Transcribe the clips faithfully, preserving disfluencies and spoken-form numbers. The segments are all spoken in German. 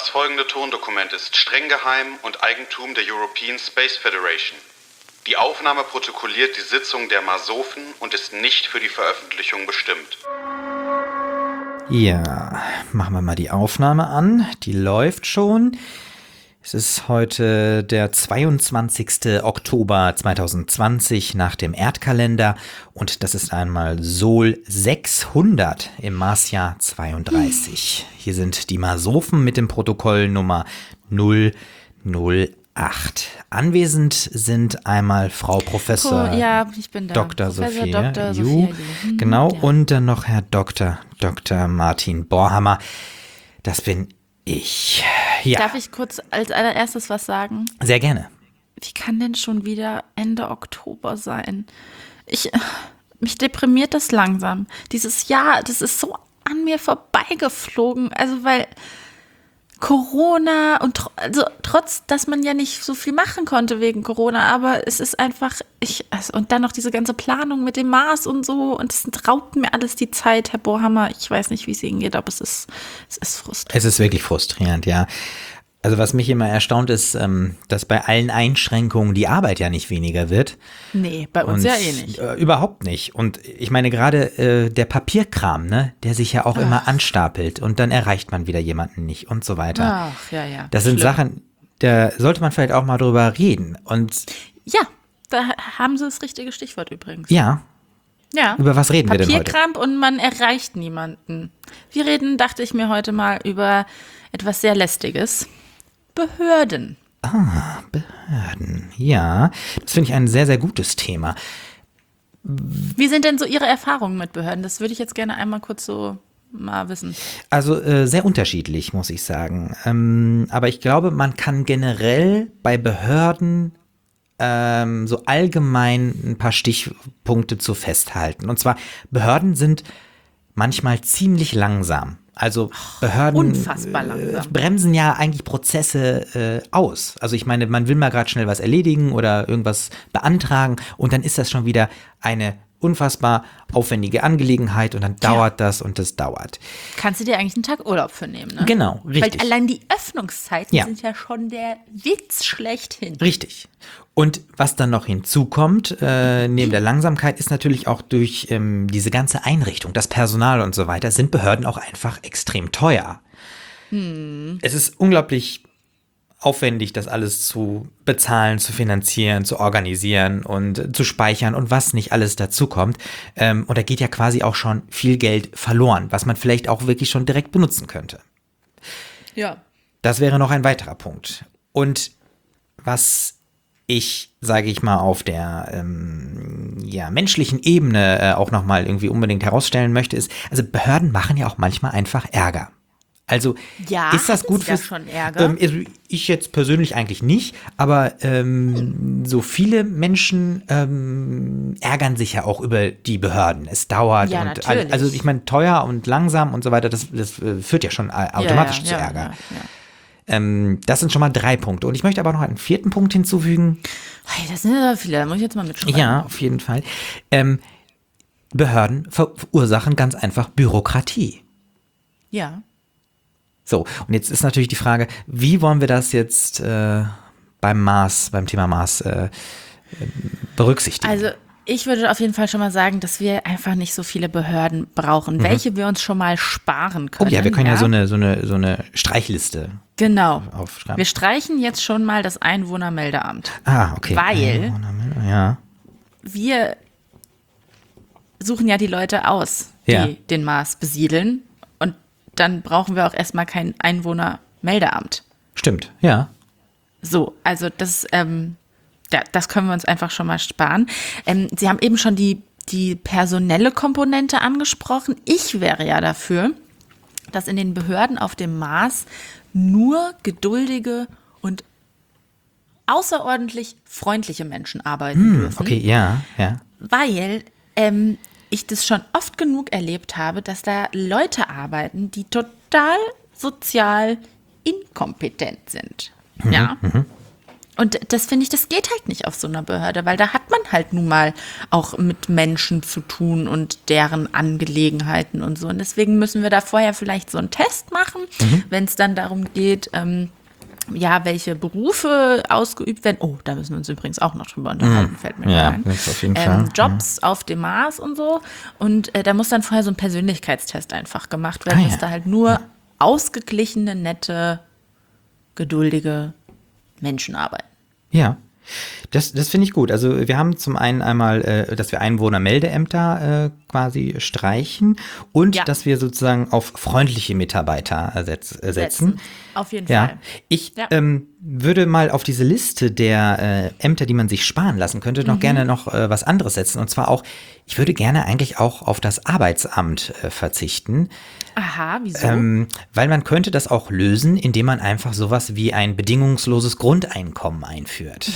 Das folgende Tondokument ist streng geheim und Eigentum der European Space Federation. Die Aufnahme protokolliert die Sitzung der Masofen und ist nicht für die Veröffentlichung bestimmt. Ja, machen wir mal die Aufnahme an. Die läuft schon. Es ist heute der zweiundzwanzigster Oktober zweitausendzwanzig nach dem Erdkalender und das ist einmal Sol sechshundert im Marsjahr zweiunddreißig. Hier sind die Masofen mit dem Protokoll Nummer null null acht. Anwesend sind einmal Frau Professor oh, ja, ich bin da. Doktor Professor Sophie Doktor Ju, Sophia Ju. genau, Ja. und dann noch Herr Doktor Doktor Martin Borhammer. Das bin ich. Ja. Darf ich kurz als allererstes was sagen? Sehr gerne. Wie kann denn schon wieder Ende Oktober sein? Ich, mich deprimiert das langsam. Dieses Jahr, das ist so an mir vorbeigeflogen. Also weil Corona und tr- also trotz, dass man ja nicht so viel machen konnte wegen Corona, aber es ist einfach, ich, also, und dann noch diese ganze Planung mit dem Mars und so und es raubt mir alles die Zeit, Herr Borhammer. Ich weiß nicht, wie es Ihnen geht, aber es ist, es ist frustrierend. Es ist wirklich frustrierend, ja. Also was mich immer erstaunt ist, ähm, dass bei allen Einschränkungen die Arbeit ja nicht weniger wird. Nee, bei uns Und, ja eh nicht. Äh, überhaupt nicht. Und ich meine gerade äh, der Papierkram, ne, der sich ja auch Ach. immer anstapelt und dann erreicht man wieder jemanden nicht und so weiter. Ach, ja, ja. Das sind Schlimm. Sachen, da sollte man vielleicht auch mal drüber reden. Und Ja, da haben Sie das richtige Stichwort übrigens. ja, Ja. über was reden wir denn heute? Papierkramp und man erreicht niemanden. Wir reden, dachte ich mir heute mal, über etwas sehr Lästiges. Behörden. Ah, Behörden. Ja, das finde ich ein sehr, sehr gutes Thema. Wie sind denn so Ihre Erfahrungen mit Behörden? Das würde ich jetzt gerne einmal kurz so mal wissen. Also äh, sehr unterschiedlich, muss ich sagen. Ähm, aber ich glaube, man kann generell bei Behörden ähm, so allgemein ein paar Stichpunkte zu festhalten. Und zwar, Behörden sind manchmal ziemlich langsam. Also Behörden unfassbar äh, langsam. bremsen ja eigentlich Prozesse äh, aus. Also ich meine, man will mal gerade schnell was erledigen oder irgendwas beantragen und dann ist das schon wieder eine unfassbar aufwendige Angelegenheit und dann dauert das und das dauert. Kannst du dir eigentlich einen Tag Urlaub für nehmen, ne? Genau, richtig. Weil allein die Öffnungszeiten Ja. sind ja schon der Witz schlechthin. Richtig. Und was dann noch hinzukommt, äh, neben der Langsamkeit, ist natürlich auch durch ähm, diese ganze Einrichtung, das Personal und so weiter, sind Behörden auch einfach extrem teuer. Hm. Es ist unglaublich aufwendig, das alles zu bezahlen, zu finanzieren, zu organisieren und äh, zu speichern und was nicht alles dazu kommt. Ähm, und da geht ja quasi auch schon viel Geld verloren, was man vielleicht auch wirklich schon direkt benutzen könnte. Ja. Das wäre noch ein weiterer Punkt. Und was ich, sage ich mal, auf der ähm, ja, menschlichen Ebene äh, auch nochmal irgendwie unbedingt herausstellen möchte, ist, also Behörden machen ja auch manchmal einfach Ärger. Also Ja, ist das hatten gut Sie da für schon Ärger? Ähm, also ich jetzt persönlich eigentlich nicht, aber ähm, so viele Menschen ähm, ärgern sich ja auch über die Behörden. Es dauert Ja, und natürlich. also ich meine teuer und langsam und so weiter, das, das äh, führt ja schon äh, automatisch ja, zu ja, Ärger. Ja, ja. Ähm, das sind schon mal drei Punkte. Und ich möchte aber noch einen vierten Punkt hinzufügen. Hey, das sind ja viele, da muss ich jetzt mal mitschreiben. Ja, auf jeden Fall. Ähm, Behörden ver verursachen ganz einfach Bürokratie. Ja. So, und jetzt ist natürlich die Frage, wie wollen wir das jetzt äh, beim Mars, beim Thema Mars äh, berücksichtigen? Also ich würde auf jeden Fall schon mal sagen, dass wir einfach nicht so viele Behörden brauchen, Mhm. welche wir uns schon mal sparen oh können. ja, wir können ja, so eine so eine so eine Streichliste Genau. aufschreiben. Wir streichen jetzt schon mal das Einwohnermeldeamt. Ah, okay. Weil Ja. wir suchen ja die Leute aus, die Ja. den Mars besiedeln. Und dann brauchen wir auch erstmal kein Einwohnermeldeamt. Stimmt, ja. So, also das, ähm, ja, das können wir uns einfach schon mal sparen. Ähm, Sie haben eben schon die, die personelle Komponente angesprochen. Ich wäre ja dafür, dass in den Behörden auf dem Mars nur geduldige und außerordentlich freundliche Menschen arbeiten Hm, dürfen. okay, ja, ja. Weil ähm, ich das schon oft genug erlebt habe, dass da Leute arbeiten, die total sozial inkompetent sind. Ja. Und das finde ich, das geht halt nicht auf so einer Behörde, weil da hat man halt nun mal auch mit Menschen zu tun und deren Angelegenheiten und so. Und deswegen müssen wir da vorher vielleicht so einen Test machen, mhm. wenn es dann darum geht, ähm, ja, welche Berufe ausgeübt werden. Oh, da müssen wir uns übrigens auch noch drüber unterhalten, mhm. fällt mir ja, ein. Das auf jeden ähm, Fall. Jobs ja. auf dem Mars und so. Und äh, da muss dann vorher so ein Persönlichkeitstest einfach gemacht werden, ah, dass ja. da halt nur ja. ausgeglichene, nette, geduldige Menschen arbeiten. Ja, das, das finde ich gut. Also wir haben zum einen einmal, äh, dass wir Einwohnermeldeämter äh, quasi streichen und ja. dass wir sozusagen auf freundliche Mitarbeiter äh, setz, äh, setzen. setzen. Auf jeden ja. Fall. Ich ja. ähm, würde mal auf diese Liste der äh, Ämter, die man sich sparen lassen könnte, noch mhm. gerne noch äh, was anderes setzen. Und zwar auch, ich würde gerne eigentlich auch auf das Arbeitsamt äh, verzichten. Aha, wieso? Ähm, weil man könnte das auch lösen, indem man einfach sowas wie ein bedingungsloses Grundeinkommen einführt.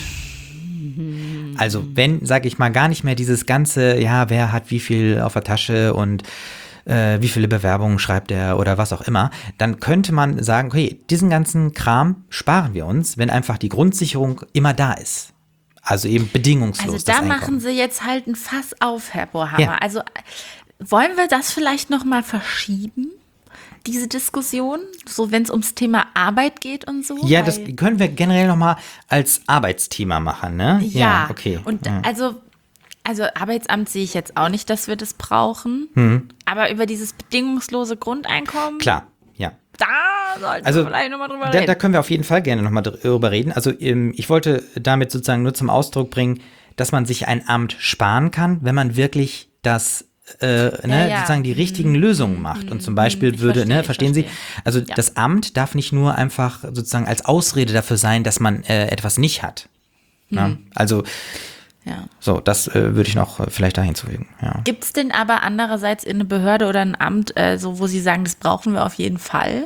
Also wenn, sage ich mal, gar nicht mehr dieses ganze, ja, wer hat wie viel auf der Tasche und äh, wie viele Bewerbungen schreibt er oder was auch immer, dann könnte man sagen, okay, diesen ganzen Kram sparen wir uns, wenn einfach die Grundsicherung immer da ist. Also eben bedingungslos. Also da das Einkommen. machen sie jetzt halt ein Fass auf, Herr Bohrhammer. Ja. Also wollen wir das vielleicht noch mal verschieben? Diese Diskussion, so wenn es ums Thema Arbeit geht und so? Ja, das können wir generell nochmal als Arbeitsthema machen, ne? Ja, ja okay. Und ja. also, also Arbeitsamt sehe ich jetzt auch nicht, dass wir das brauchen. Hm. Aber über dieses bedingungslose Grundeinkommen, klar, ja. da sollten also, wir vielleicht nochmal drüber da, reden. Da können wir auf jeden Fall gerne nochmal drüber reden. Also ich wollte damit sozusagen nur zum Ausdruck bringen, dass man sich ein Amt sparen kann, wenn man wirklich das Äh, ne, ja, ja. sozusagen die richtigen mhm. Lösungen macht. Und zum Beispiel ich würde, verstehe, ne, verstehen verstehe. Sie, also ja. das Amt darf nicht nur einfach sozusagen als Ausrede dafür sein, dass man äh, etwas nicht hat. Mhm. Ja, also ja. so, das äh, würde ich noch äh, vielleicht da hinzufügen. Ja. Gibt es denn aber andererseits in eine Behörde oder ein Amt, äh, so wo Sie sagen, das brauchen wir auf jeden Fall?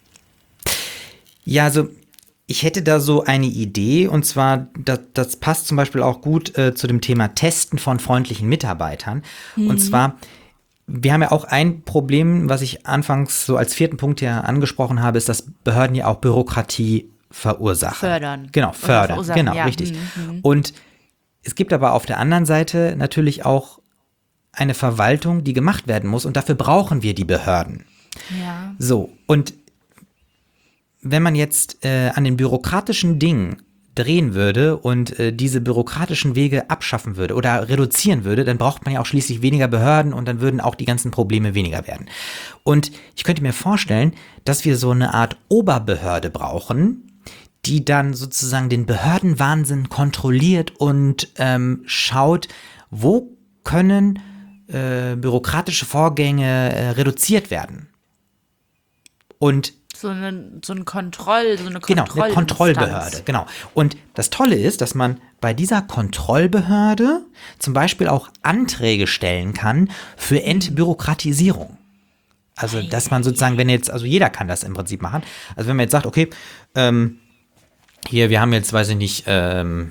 Ja, also ich hätte da so eine Idee und zwar, das, das passt zum Beispiel auch gut äh, zu dem Thema Testen von freundlichen Mitarbeitern. Mhm. Und zwar, wir haben ja auch ein Problem, was ich anfangs so als vierten Punkt ja angesprochen habe, ist, dass Behörden ja auch Bürokratie verursachen. Fördern. Genau, fördern. Genau, ja. richtig. Mhm. Und es gibt aber auf der anderen Seite natürlich auch eine Verwaltung, die gemacht werden muss und dafür brauchen wir die Behörden. Ja. So, und wenn man jetzt äh, an den bürokratischen Dingen drehen würde und äh, diese bürokratischen Wege abschaffen würde oder reduzieren würde, dann braucht man ja auch schließlich weniger Behörden und dann würden auch die ganzen Probleme weniger werden. Und ich könnte mir vorstellen, dass wir so eine Art Oberbehörde brauchen, die dann sozusagen den Behördenwahnsinn kontrolliert und ähm, schaut, wo können äh, bürokratische Vorgänge äh, reduziert werden. Und So eine, so ein Kontroll, so eine Genau, eine Kontrollbehörde, genau. Und das Tolle ist, dass man bei dieser Kontrollbehörde zum Beispiel auch Anträge stellen kann für Entbürokratisierung. Also, dass man sozusagen, wenn jetzt, also jeder kann das im Prinzip machen. Also, wenn man jetzt sagt, okay, ähm, hier, wir haben jetzt, weiß ich nicht, ähm,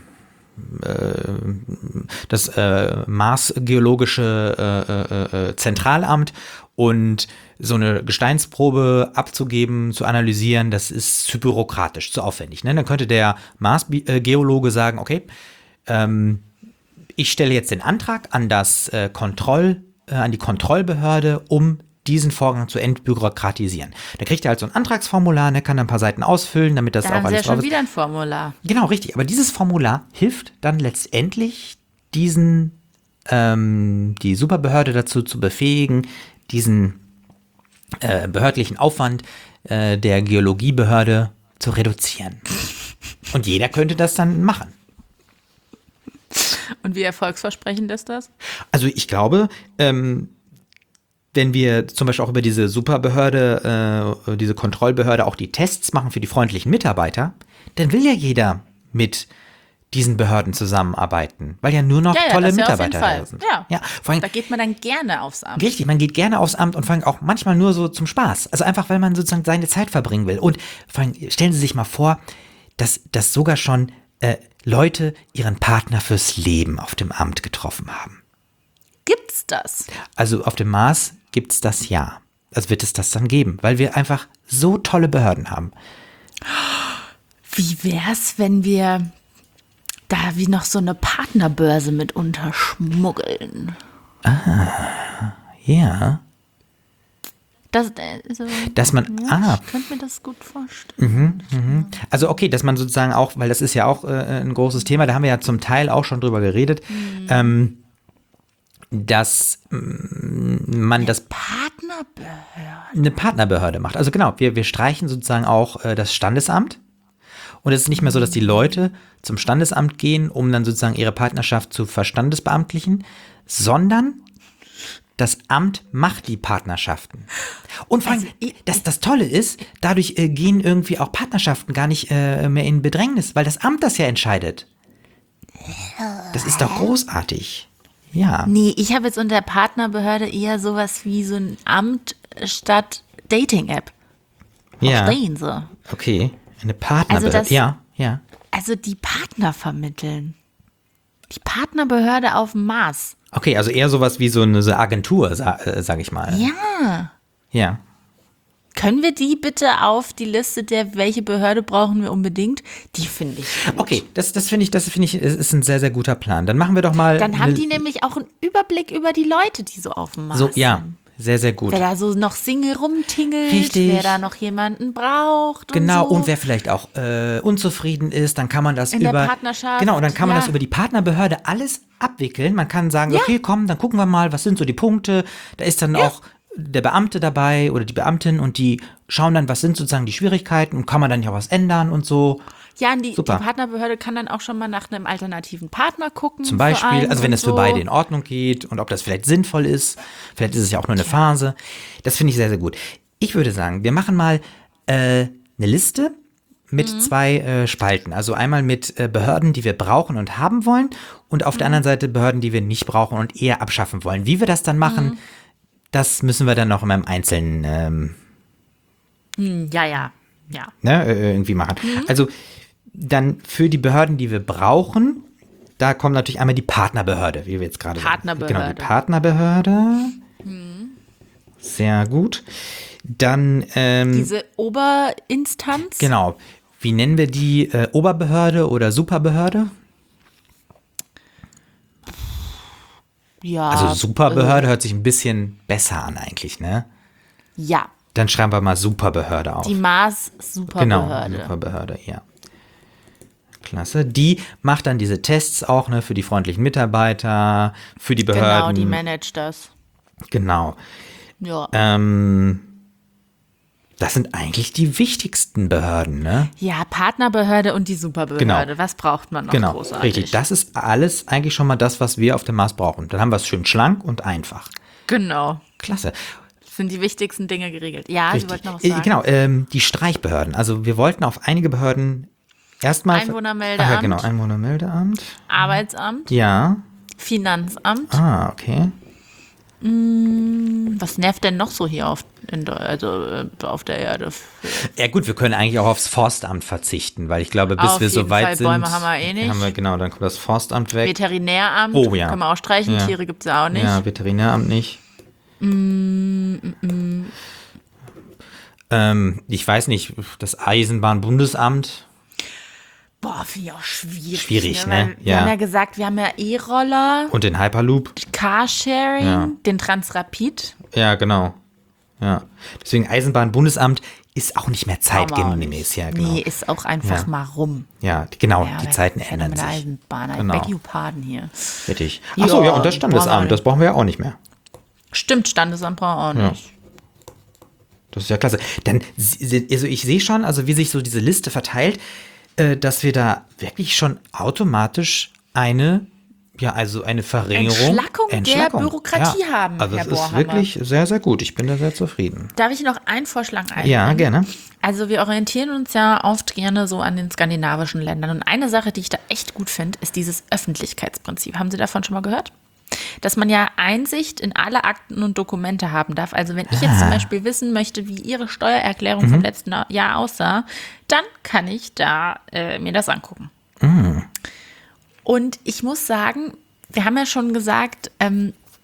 das äh, Marsgeologische äh, äh, Zentralamt und so eine Gesteinsprobe abzugeben, zu analysieren, das ist zu bürokratisch, zu aufwendig. Ne? Dann könnte der Marsgeologe sagen, okay, ähm, ich stelle jetzt den Antrag an das äh, Kontroll, äh, an die Kontrollbehörde, um diesen Vorgang zu entbürokratisieren. Da kriegt er halt so ein Antragsformular, ne, kann dann ein paar Seiten ausfüllen, damit das da auch haben alles Sie ja schon drauf ist. wieder ein Formular. Genau, richtig. Aber dieses Formular hilft dann letztendlich, diesen, ähm, die Superbehörde dazu zu befähigen, diesen äh, behördlichen Aufwand äh, der Geologiebehörde zu reduzieren. Und jeder könnte das dann machen. Und wie erfolgsversprechend ist das? Also ich glaube, ähm, wenn wir zum Beispiel auch über diese Superbehörde, äh, diese Kontrollbehörde auch die Tests machen für die freundlichen Mitarbeiter, dann will ja jeder mit diesen Behörden zusammenarbeiten, weil ja nur noch ja, ja, tolle das ja Mitarbeiter auf jeden Fall. da sind. Ja. Ja, vor allem, da geht man dann gerne aufs Amt. Richtig, man geht gerne aufs Amt und vor allem auch manchmal nur so zum Spaß. Also einfach, weil man sozusagen seine Zeit verbringen will. Und vor allem, stellen Sie sich mal vor, dass, dass sogar schon äh, Leute ihren Partner fürs Leben auf dem Amt getroffen haben. Gibt's das? Also auf dem Mars gibt es das ja. Also wird es das dann geben, weil wir einfach so tolle Behörden haben. Wie wär's, wenn wir da wie noch so eine Partnerbörse mit unterschmuggeln. Ja. Das, also, Dass man, ja, ah. ich könnte mir das gut vorstellen. Mhm, mhm. Also okay, dass man sozusagen auch, weil das ist ja auch äh, ein großes Thema, da haben wir ja zum Teil auch schon drüber geredet, mhm. ähm, dass mm, man das Partnerbehörde. eine Partnerbehörde macht. Also genau, wir, wir streichen sozusagen auch äh, das Standesamt. Und es ist nicht mehr so, dass die Leute zum Standesamt gehen, um dann sozusagen ihre Partnerschaft zu verstandesbeamtlichen, sondern das Amt macht die Partnerschaften. Und vor allem, Also, das, das Tolle ist, dadurch äh, gehen irgendwie auch Partnerschaften gar nicht äh, mehr in Bedrängnis, weil das Amt das ja entscheidet. Das ist doch großartig. Ja. Nee, ich habe jetzt unter Partnerbehörde eher sowas wie so ein Amt statt Dating-App. Ja. Verstehen Sie? Okay. Eine Partnerbehörde. Also das- ja, ja. Also die Partner vermitteln. Die Partnerbehörde auf dem Mars. Okay, also eher sowas wie so eine so Agentur, sa äh, sag ich mal. Ja. Ja. Können wir die bitte auf die Liste der, welche Behörde brauchen wir unbedingt? Die finde ich gut. Okay, das, das finde ich, das finde ich, ist ein sehr, sehr guter Plan. Dann machen wir doch mal. Dann haben eine, die nämlich auch einen Überblick über die Leute, die so auf dem Mars so, ja, sind. sehr, sehr gut. Wer da so noch Single rumtingelt, Richtig. wer da noch jemanden braucht. Genau, und, so. und wer vielleicht auch äh, unzufrieden ist, dann kann man das In der über Partnerschaft, genau, und dann kann man ja. das über die Partnerbehörde alles abwickeln. Man kann sagen, Ja. okay, komm, dann gucken wir mal, was sind so die Punkte. Da ist dann auch der Beamte dabei oder die Beamtin und die schauen dann, was sind sozusagen die Schwierigkeiten und kann man dann ja was ändern und so. Ja, und die, die Super. Partnerbehörde kann dann auch schon mal nach einem alternativen Partner gucken. Zum für Beispiel, einen also wenn und es für so. beide in Ordnung geht und ob das vielleicht sinnvoll ist. Vielleicht ist es ja auch nur eine Phase. Das finde ich sehr, sehr gut. Ich würde sagen, wir machen mal äh, eine Liste mit Mhm. zwei äh, Spalten. Also einmal mit äh, Behörden, die wir brauchen und haben wollen und auf Mhm. der anderen Seite Behörden, die wir nicht brauchen und eher abschaffen wollen. Wie wir das dann machen, Mhm. das müssen wir dann noch in einem Einzelnen ähm, Hm, ja, ja, ja. ne, äh, irgendwie machen. Mhm. Also dann für die Behörden, die wir brauchen, da kommt natürlich einmal die Partnerbehörde, wie wir jetzt gerade sagen. Partnerbehörde. Genau, die Partnerbehörde. Sehr gut. Dann, ähm, Diese Oberinstanz. genau, wie nennen wir die? Äh, Oberbehörde oder Superbehörde? Ja. Also Superbehörde hört sich ein bisschen besser an eigentlich, ne? Äh, ja. Dann schreiben wir mal Superbehörde auf. Die Mars Genau, Superbehörde. Superbehörde, ja. Klasse. Die macht dann diese Tests auch, ne, für die freundlichen Mitarbeiter, für die Behörden. Genau, die managt das. Genau. Ja. Ähm, das sind eigentlich die wichtigsten Behörden, ne? Ja, Partnerbehörde und die Superbehörde. Genau. Was braucht man noch Genau, großartig? richtig. Das ist alles eigentlich schon mal das, was wir auf dem Mars brauchen. Dann haben wir es schön schlank und einfach. Genau. Klasse. Sind die wichtigsten Dinge geregelt. Ja, Sie Richtig. wollten noch was Äh, sagen. Genau, ähm, die Streichbehörden. Also wir wollten auf einige Behörden erstmal... Einwohnermeldeamt. Ah, ja, genau, Einwohnermeldeamt. Arbeitsamt, Ja. Finanzamt. Ah, okay. Was nervt denn noch so hier auf, in, der- also, äh, auf der Erde? Ja gut, wir können eigentlich auch aufs Forstamt verzichten, weil ich glaube, bis Auf wir so jeden weit Fall, sind... Bäume haben wir eh nicht. Haben wir, genau, dann kommt das Forstamt weg. Veterinäramt, Oh, ja. können wir auch streichen. Ja. Tiere gibt es ja auch nicht. Ja, Veterinäramt nicht. Ähm, ich weiß nicht, das Eisenbahnbundesamt. Boah, finde ich auch schwierig. Schwierig, ne? Weil Wir Ja. haben ja gesagt, wir haben ja E-Roller, Und den Hyperloop. Carsharing, Ja. den Transrapid. Ja, genau. Ja. Deswegen Eisenbahnbundesamt ist auch nicht mehr Brauchen wir auch zeitgemäß. Ja, genau. Nee, ist auch einfach Ja. mal rum. Ja, genau, Ja, die wer Zeiten fährt ändern mit der sich. Eisenbahn. I Genau. beg you pardon hier. Richtig. Achso, ja, und das brauchen wir Standesamt, das brauchen wir ja auch nicht mehr. Stimmt, Standesamt brauchen wir auch nicht. Das ist ja klasse. Denn, also ich sehe schon, also wie sich so diese Liste verteilt, äh, dass wir da wirklich schon automatisch eine, ja, also eine Verringerung. Entschlackung der Bürokratie haben, Also Herr das ist Bohrhammer. wirklich sehr, sehr gut. Ich bin da sehr zufrieden. Darf ich noch einen Vorschlag einbringen? Ja, gerne. Also wir orientieren uns ja oft gerne so an den skandinavischen Ländern. Und eine Sache, die ich da echt gut finde, ist dieses Öffentlichkeitsprinzip. Haben Sie davon schon mal gehört? Dass man ja Einsicht in alle Akten und Dokumente haben darf. Also wenn ich jetzt zum Beispiel wissen möchte, wie Ihre Steuererklärung vom letzten Jahr aussah, dann kann ich da äh, mir das angucken. Und ich muss sagen, wir haben ja schon gesagt, ähm,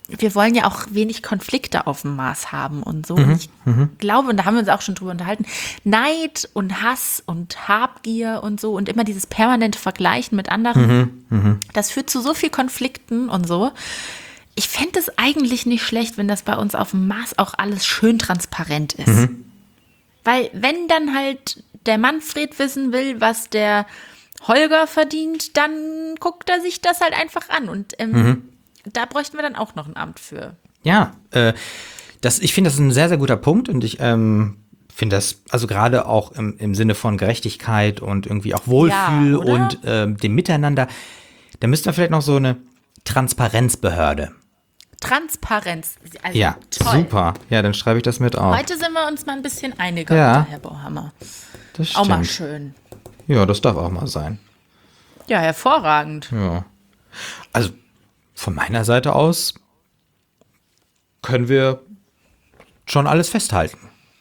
wir wollen ja auch wenig Konflikte auf dem Mars haben und so. Mhm. Und ich mhm. glaube, und da haben wir uns auch schon drüber unterhalten, Neid und Hass und Habgier und so und immer dieses permanente Vergleichen mit anderen, Mhm. Mhm. das führt zu so viel Konflikten und so. Ich fände es eigentlich nicht schlecht, wenn das bei uns auf dem Mars auch alles schön transparent ist. Mhm. Weil wenn dann halt der Manfred wissen will, was der Holger verdient, dann guckt er sich das halt einfach an. Und ähm, Mhm. da bräuchten wir dann auch noch ein Amt für. Ja, äh, das, ich finde, das ist ein sehr, sehr guter Punkt und ich ähm, finde das, also gerade auch im, im Sinne von Gerechtigkeit und irgendwie auch Wohlfühl Ja, oder? und ähm, dem Miteinander, da müssten wir vielleicht noch so eine Transparenzbehörde. Transparenz. Also Ja, toll. super. Ja, dann schreibe ich das mit auf. Heute sind wir uns mal ein bisschen einiger, Ja. mit der Herr Bauhammer. Das Auch mal stimmt. schön. Ja, das darf auch mal sein. Ja, hervorragend. Ja. Also von meiner Seite aus können wir schon alles festhalten.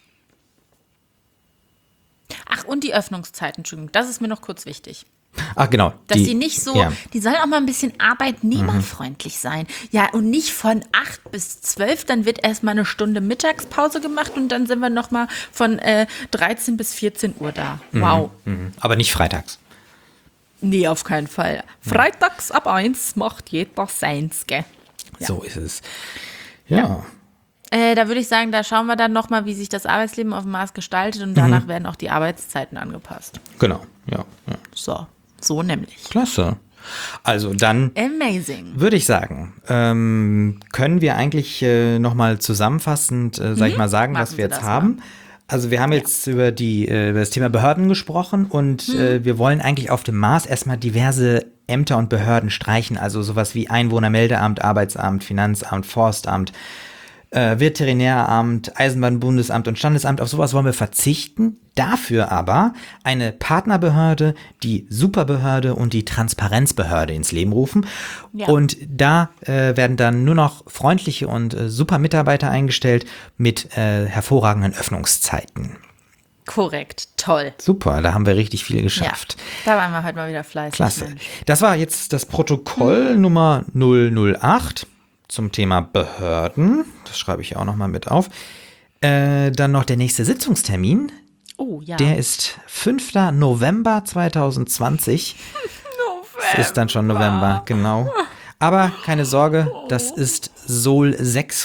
Ach, und die Öffnungszeiten, Entschuldigung, das ist mir noch kurz wichtig. Ach, genau. Dass die, nicht so, Ja. die sollen auch mal ein bisschen arbeitnehmerfreundlich sein. Ja, und nicht von acht bis zwölf, dann wird erstmal eine Stunde Mittagspause gemacht und dann sind wir nochmal von äh, dreizehn bis vierzehn Uhr da. Wow. Mhm. Aber nicht freitags. Nee, auf keinen Fall. Freitags ab eins macht jeder seins, gell? Ja. So ist es. Ja. Äh, da würde ich sagen, da schauen wir dann nochmal, wie sich das Arbeitsleben auf dem Mars gestaltet und danach werden auch die Arbeitszeiten angepasst. Genau. Ja, ja. So, so nämlich. Klasse. Also dann Amazing. würde ich sagen, ähm, können wir eigentlich äh, nochmal zusammenfassend, äh, sag ich mal, sagen, Machen was Sie wir jetzt das haben. Also wir haben jetzt über, die, äh, über das Thema Behörden gesprochen und äh, wir wollen eigentlich auf dem Mars erstmal diverse Ämter und Behörden streichen, also sowas wie Einwohnermeldeamt, Arbeitsamt, Finanzamt, Forstamt, äh, Veterinäramt, Eisenbahnbundesamt und Standesamt, auf sowas wollen wir verzichten. Dafür aber eine Partnerbehörde, die Superbehörde und die Transparenzbehörde ins Leben rufen. Ja. Und da äh, werden dann nur noch freundliche und äh, super Mitarbeiter eingestellt mit äh, hervorragenden Öffnungszeiten. Korrekt, toll. Super, da haben wir richtig viel geschafft. Ja, da waren wir heute mal wieder fleißig. Klasse. Mensch. Das war jetzt das Protokoll Nummer null null acht zum Thema Behörden. Das schreibe ich auch nochmal mit auf. Äh, dann noch der nächste Sitzungstermin. Oh ja. Der ist fünfter November zweitausendzwanzig. Es ist dann schon November, genau. Aber keine Sorge, das ist Sol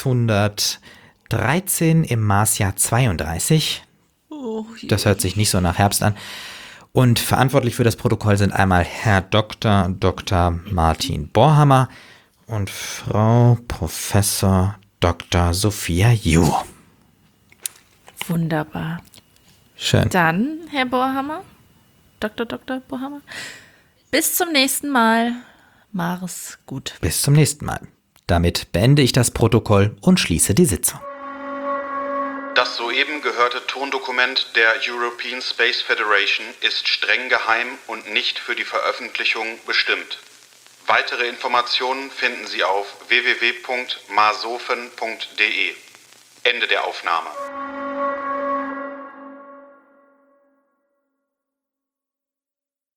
sechshundertdreizehn im Marsjahr zweiunddreißig. Das hört sich nicht so nach Herbst an. Und verantwortlich für das Protokoll sind einmal Herr Doktor Doktor Martin Borhammer und Frau Professor Doktor Sophia Ju. Wunderbar. Schön. Dann, Herr Bohrhammer, Doktor Doktor Bohrhammer, bis zum nächsten Mal. Mach's gut. Bis zum nächsten Mal. Damit beende ich das Protokoll und schließe die Sitzung. Das soeben gehörte Tondokument der European Space Federation ist streng geheim und nicht für die Veröffentlichung bestimmt. Weitere Informationen finden Sie auf w w w punkt marsofen punkt d e. Ende der Aufnahme.